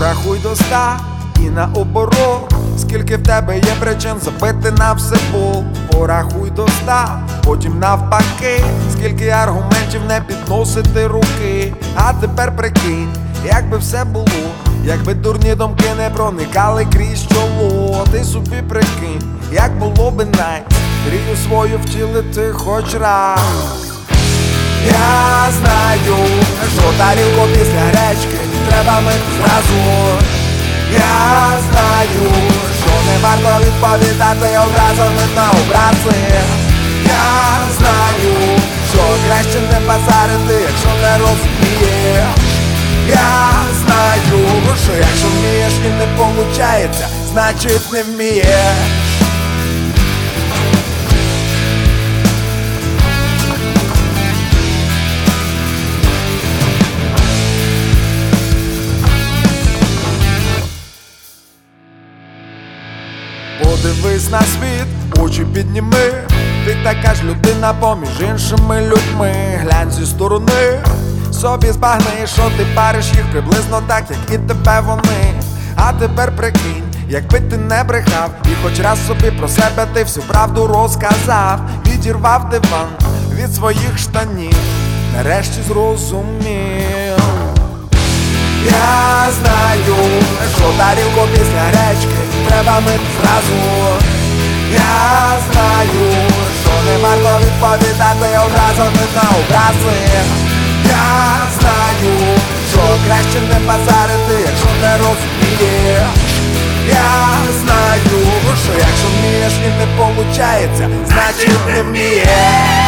Порахуй до 100 і наоборот, скільки в тебе є причин забити на все бол. Порахуй до 100, потім навпаки, скільки аргументів не підносити руки. А тепер прикинь, як би все було, якби дурні думки не проникали крізь чоло. Ти собі прикинь, як було би найс мрію свою втілити хоч раз. Я знаю, що тарілку після гречки треба мити зразу. Я знаю, що не варто відповідати образами на образи. Я знаю, що краще не базарити, якщо не розумієш. Я знаю, що якщо вмієш і не получається, значить не вмієш. Подивись на світ, очі підніми. Ти така ж людина поміж іншими людьми. Глянь зі сторони, собі збагни, що ти париш їх приблизно так, як і тебе вони. А тепер прикинь, якби ти не брехав і хоч раз собі про себе ти всю правду розказав. Відірвав диван від своїх штанів, нарешті зрозумів. Я знаю, що тарілку після гречки треба мити зразу. Я знаю, що не варто відповідати одразу на образи. Я знаю, що краще не базарити, якщо не розумієш. Я знаю, що якщо вмієш і не получається, значить не вмієш.